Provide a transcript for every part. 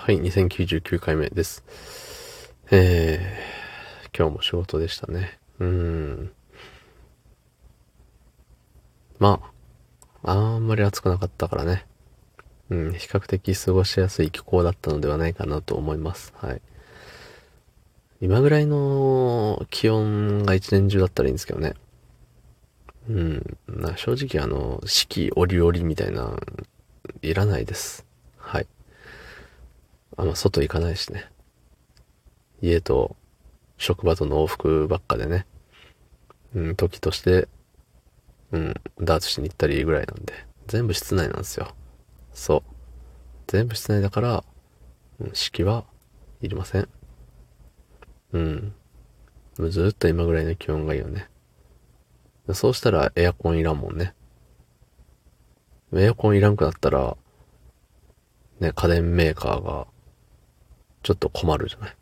はい、2099回目です。今日も仕事でしたね。まあんまり暑くなかったからね。比較的過ごしやすい気候だったのではないかなと思います。はい。今ぐらいの気温が一年中だったらいいんですけどね。正直四季折々みたいな、いらないです。はい。外行かないしね。家と職場との往復ばっかでね。時としてダーツしに行ったりぐらいなんで、全部室内なんですよ。そう。全部室内だから、湿気はいりません。うん。もうずっと今ぐらいの気温がいいよね。そうしたらエアコンいらんもんね。エアコンいらんくなったら、ね、家電メーカーがちょっと困るじゃない。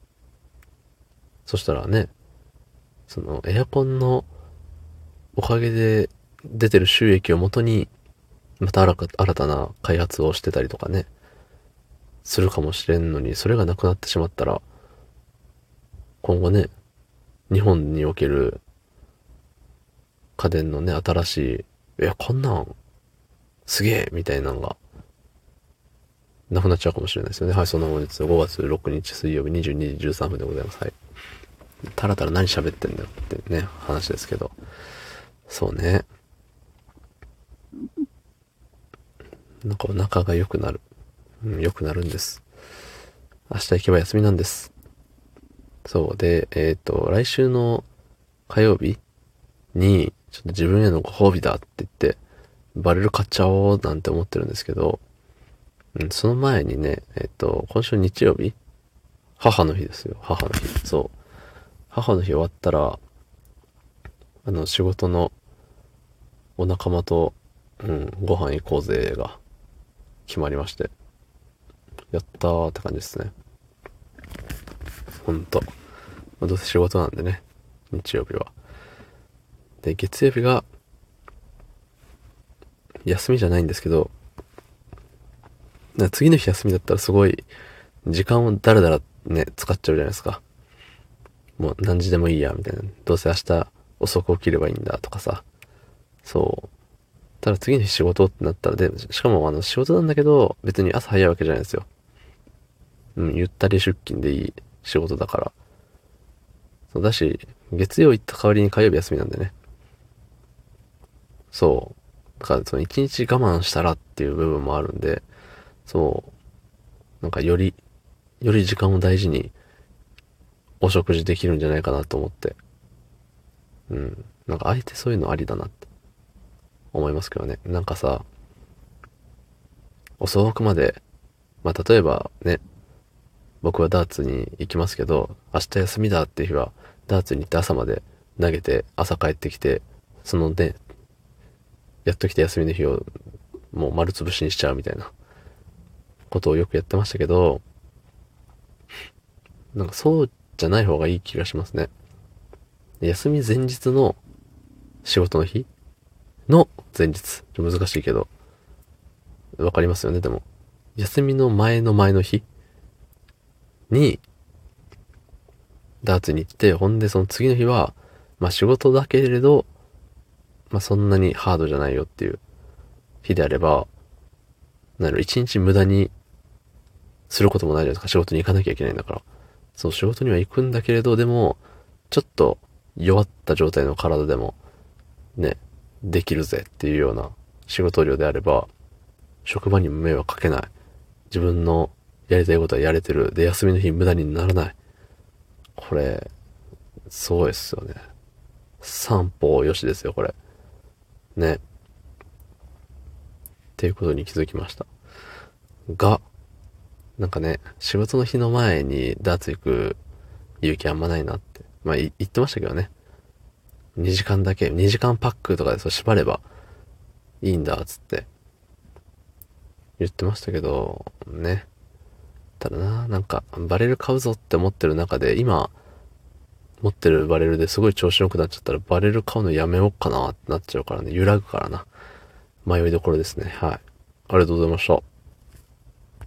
そしたらね、そのエアコンのおかげで出てる収益をもとに、また新たな開発をしてたりとかね、するかもしれんのに、それがなくなってしまったら、今後ね、日本における家電のね、新しい、いや、こんなんすげえみたいなのがなくなっちゃうかもしれないですよね。はい、そんな本日5月6日水曜日22時13分でございます。はい。たらたら何喋ってんだよってね、話ですけど。そうね。なんかお腹が良くなる。良くなるんです。明日行けば休みなんです。そうで、来週の火曜日に、ちょっと自分へのご褒美だって言って、バレル買っちゃおうなんて思ってるんですけど、その前にね、今週日曜日母の日ですよ。母の日。そう。母の日終わったら、仕事のお仲間と、ご飯行こうぜが決まりまして、やったーって感じですね。ほんと。どうせ仕事なんでね、日曜日は。で、月曜日が休みじゃないんですけど、次の日休みだったらすごい、時間をだらだらね、使っちゃうじゃないですか。もう何時でもいいや、みたいな。どうせ明日遅く起きればいいんだとかさ。そう。ただ次の日仕事ってなったらで、しかも仕事なんだけど、別に朝早いわけじゃないんですよ。ゆったり出勤でいい仕事だから。そうだし、月曜行った代わりに火曜日休みなんでね。そう。だからその一日我慢したらっていう部分もあるんで、そう。なんかより時間を大事にお食事できるんじゃないかなと思って。なんかあえてそういうのありだなって思いますけどね。なんかさ、遅くまで、まあ例えばね、僕はダーツに行きますけど、明日休みだっていう日は、ダーツに行って朝まで投げて、朝帰ってきて、そのね、やっときた休みの日をもう丸潰しにしちゃうみたいなことをよくやってましたけど、なんかそうじゃない方がいい気がしますね。休み前日の仕事の日の前日。難しいけど、わかりますよね、でも。休みの前の前の日にダーツに行って、ほんでその次の日は、まあ仕事だけれど、まあそんなにハードじゃないよっていう日であれば、一日無駄にすることもないじゃないですか。仕事に行かなきゃいけないんだから。そう、仕事には行くんだけれど、でも、ちょっと弱った状態の体でも、ね、できるぜっていうような仕事量であれば、職場にも迷惑かけない。自分のやりたいことはやれてる。で、休みの日無駄にならない。これ、すごいっすよね。三歩よしですよ、これ。ね。っていうことに気づきました。が、なんかね、仕事の日の前にダーツ行く勇気あんまないなって。まあ、言ってましたけどね。2時間だけ、2時間パックとかでそう縛ればいいんだ、つって言ってましたけど、ね。ただな、なんか、バレル買うぞって思ってる中で、今、持ってるバレルですごい調子良くなっちゃったら、バレル買うのやめようかなってなっちゃうからね、揺らぐからな。迷いどころですね。はい。ありがとうございました。